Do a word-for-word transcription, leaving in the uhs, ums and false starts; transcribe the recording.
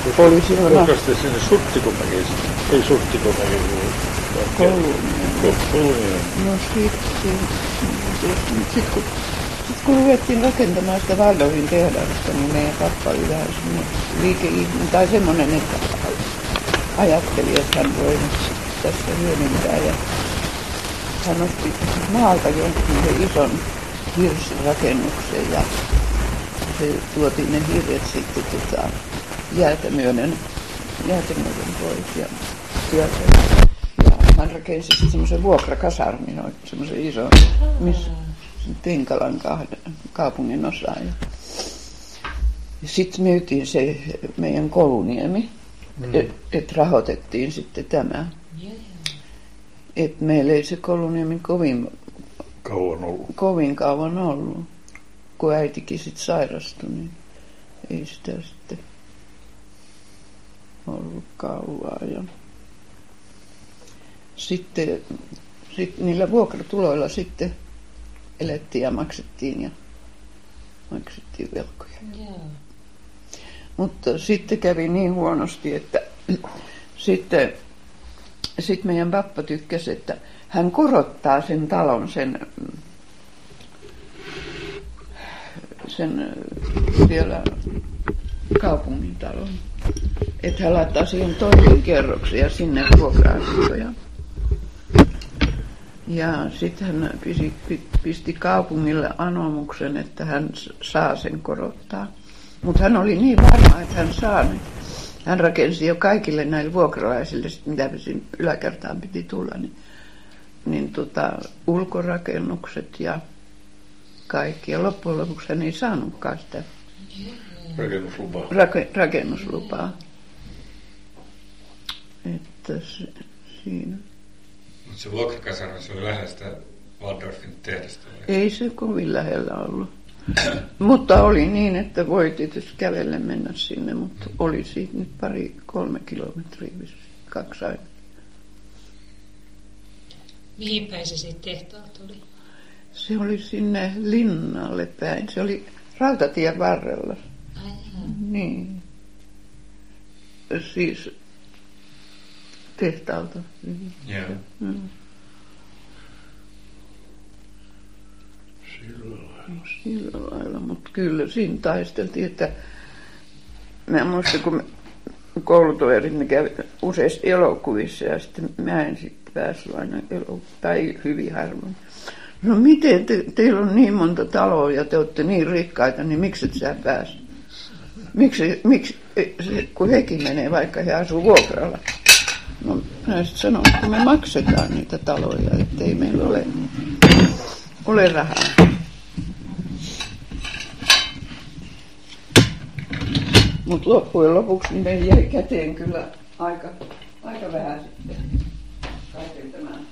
poliisilla. Kuinka sitten sinne Surttikomäkeen? Ei Surttikomäkeen. Kouluun. No sitten, sit kun, sit kun ruvettiin rakentamaan sitä Waldorfin tehdasta, niin meidän pappa oli vähän semmoinen liikeihminen, tai semmoinen, että ajatteli, että hän voi tästä hyödyntää. Ja hän osti maalta jonkin ison hirsirakennuksen ja se tuotiin ne hirret sitten tota, jäätä myöden, jäätä myöden pois. Ja, ja, ja hän rakensi sitten semmoisen vuokrakasarmin, semmoisen ison, missä Tinkalan kahden, kaupungin osa. Ja, ja sitten myytiin se meidän Koluniemi, mm. että et rahoitettiin sitten tämä. Yeah. Että meillä ei se Koluniemi kovin kauan ollut. Kovin kauan ollut. Kun äitikin sitten sairastui, niin ei sitä sitten ollut kauaa. Ja sitten sit niillä vuokratuloilla sitten elettiin ja maksettiin ja maksettiin velkoja. Yeah. Mutta sitten kävi niin huonosti, että sitten sit meidän pappa tykkäsi, että hän korottaa sen talon, sen, sen siellä kaupungin talon. Että hän laittaa siihen toisen kerroksen ja sinne vuokra-asuntoja. Ja sitten hän pisti, pisti kaupungille anomuksen, että hän saa sen korottaa. Mutta hän oli niin varma, että hän saa ne. Hän rakensi jo kaikille näille vuokralaisille, mitä yläkertaan piti tulla, niin, niin tota, ulkorakennukset ja kaikki. Ja loppujen lopuksi hän ei saanutkaan sitä rakennuslupaa. Rake, rakennuslupaa. Että se, siinä. Mutta se vuokrakasarmi, se oli lähellä sitä Waldorfin tehdasta? Ei se kovin lähellä ollut. Mutta oli niin, että voi tietysti kävelle mennä sinne, mutta oli siitä nyt pari, kolme kilometriä, kaksi aina. Mihin päin se siitä tehtaalta oli? Se oli sinne linnalle päin. Se oli rautatien varrella. Aivan. Niin. Siis tehtaalta. Joo. Mm. Sillä lailla. Sillä lailla, mutta kyllä siinä taisteltiin, että mä muistan, kun koulutoverit ne kävi useissa elokuvissa ja sitten mä en sitten päässyt aina elokuvaan, tai hyvin harvoin. No miten te, teillä on niin monta taloa ja te olette niin rikkaita, niin miksi et sä pääse? Miksi, miksi se, kun hekin menee, vaikka he asuu vuokralla? No mä sitten sanon, että me maksetaan niitä taloja, ettei meillä ole, ole rahaa. Mutta loppujen lopuksi niin jäi käteen kyllä aika, aika vähän sitten kaiken tämän